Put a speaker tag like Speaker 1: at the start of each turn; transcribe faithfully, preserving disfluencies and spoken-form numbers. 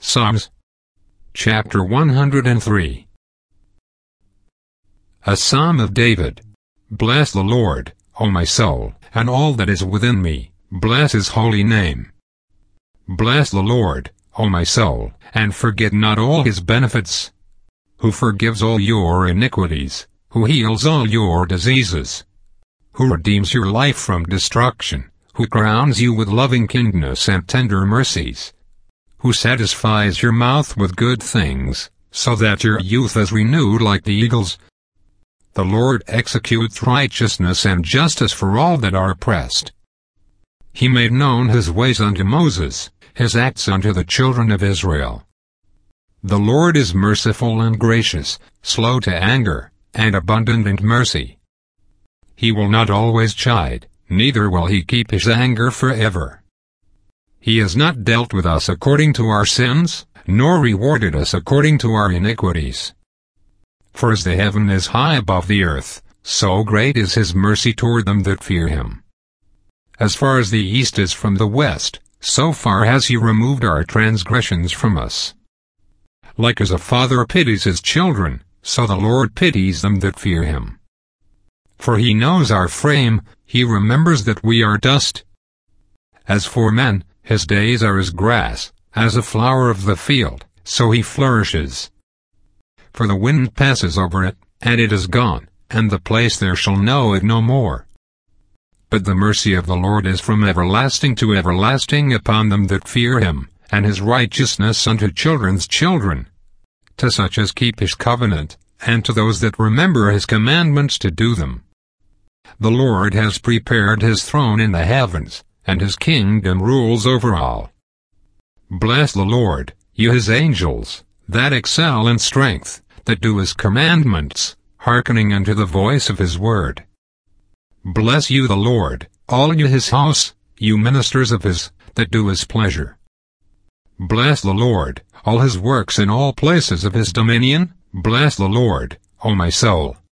Speaker 1: Psalms chapter one hundred three. A Psalm of David. Bless the Lord, O my soul, and all that is within me, bless his holy name. Bless the Lord, O my soul, and forget not all his benefits, who forgives all your iniquities, who heals all your diseases, who redeems your life from destruction, who crowns you with loving kindness and tender mercies, who satisfies your mouth with good things, so that your youth is renewed like the eagles. The Lord executes righteousness and justice for all that are oppressed. He made known his ways unto Moses, his acts unto the children of Israel. The Lord is merciful and gracious, slow to anger, and abundant in mercy. He will not always chide, neither will he keep his anger forever. He has not dealt with us according to our sins, nor rewarded us according to our iniquities. For as the heaven is high above the earth, so great is his mercy toward them that fear him. As far as the east is from the west, so far has he removed our transgressions from us. Like as a father pities his children, so the Lord pities them that fear him. For he knows our frame, he remembers that we are dust. As for man, his days are as grass, as a flower of the field, so he flourishes. For the wind passes over it, and it is gone, and the place there shall know it no more. But the mercy of the Lord is from everlasting to everlasting upon them that fear him, and his righteousness unto children's children, to such as keep his covenant, and to those that remember his commandments to do them. The Lord has prepared his throne in the heavens, and his kingdom rules over all. Bless the Lord, you his angels, that excel in strength, that do his commandments, hearkening unto the voice of his word. Bless you the Lord, all you his house, you ministers of his, that do his pleasure. Bless the Lord, all his works in all places of his dominion, bless the Lord, O my soul.